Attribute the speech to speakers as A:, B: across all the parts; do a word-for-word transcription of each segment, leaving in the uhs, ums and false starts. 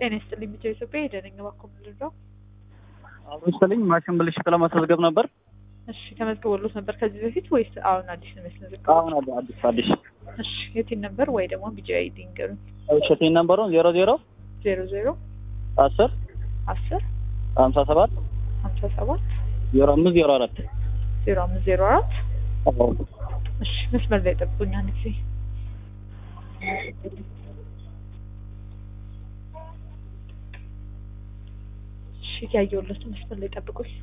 A: ጤና ይስጥልኝ ብቻ ኢትዮጵያ ሄደነኝ ባኮ ምንድነው?
B: አብሮስተልኝ ማሽን ብልሽት ለማስመዝገብ ነበር።
A: እሺ ተመዝግቦልዎት ነበር ከዚህ በፊት ወይስ አሁን አዲስ ነው የሚያስመዘግበው?
B: አሁን አዲስ አዲስ።
A: እሺ የቲን ነበር ወይ ደግሞ ቢጂ አይዲ ንገሩኝ።
B: እሺ የቲን ነምበሩን ዜሮ ዜሮ
A: ዜሮ ዜሮ
B: አስር
A: አስር
B: ሀምሳ ሰባት
A: ሀምሳ ሰባት
B: ዜሮ አምስት ዜሮ አራት
A: ዜሮ አምስት ዜሮ አራት
B: አዎ።
A: እሺ መስመር ላይ ጠብቁኝ አንድ ጊዜ። እሺ ያየሁለት መስመር ላይ ጠብቁኝ።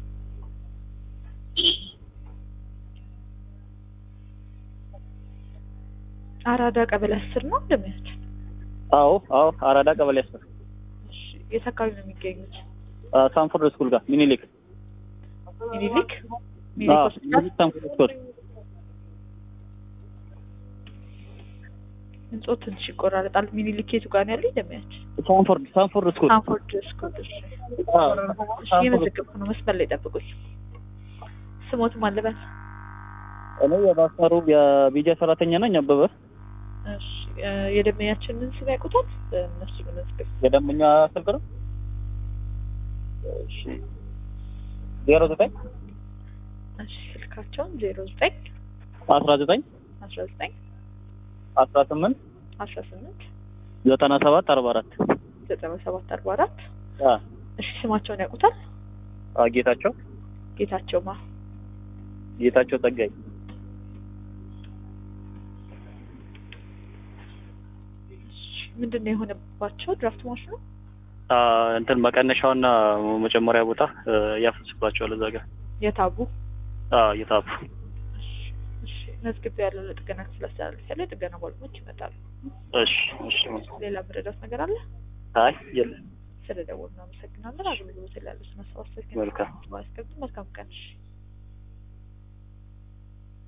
A: አራዳ ቀበሌ አስር ነው እንደሚያች?
B: አዎ አዎ አራዳ ቀበሌ አስር።
A: እሺ የት አካባቢ ነው የሚገኙት?
B: ሳንፎርድ ስኩል ጋር ሚኒሊክ
A: ሚኒሊክ ሚኒሊክ ሆስፒታል
B: ሳንፎርድ ስኩል።
A: እንጾት ትንሽ ይቆራረጣል። ሚኒሊክ የቱ ጋር ነው ያለው እንደሚያች?
B: ሳንፎርድ ሳንፎርድ ስኩል
A: ሳንፎርድ ስኩል። እሺ እሺ የመዘገብኩ ነው መስመር ላይ ጠብቁኝ። ስሞት ማን ልበል?
B: እኔ የባሳሩ የቢጃ ሰራተኛ ነኝ አበበ።
A: እሺ የደመኛችንን ስም ያውቁታል? እነሱ መዝገብ
B: የደመኛ ስልክ ነው። እሺ ዜሮ ዘጠኝ
A: እሺ ስልካቸውን ዜሮ ዘጠኝ
B: አስራ ዘጠኝ
A: አስራ ዘጠኝ
B: አስራ ስምንት
A: አስራ ስምንት
B: ዘጠና ሰባት አርባ አራት
A: ዘጠና ሰባት አርባ አራት
B: አ
A: እሺ ስማቸውን ያውቁታል?
B: ጌታቸው
A: ጌታቸው ማ
B: ጌታቸው ጸጋይ።
A: ምንድነው የሆነባቸው? ድራፍት ማሽኑ
B: አ እንትን መቀነሻውና መጨመሪያ ቦታ ያፈስባቸዋል እዛ ጋር
A: የታቡ
B: አ የታቡ።
A: እሺ መዝግብ ያለው ለጥገና ስለሰራል ያለ ጥገና ባለሙያዎች ይመጣሉ።
B: እሺ እሺ።
A: ሌላ ምረዳት ነገር አለ?
B: አይ የለም።
A: ስለደወሉ አመሰግናለሁ። አገልግሎት ላይ ያለው መስዋዕት
B: መልካም
A: መልካም ቀን።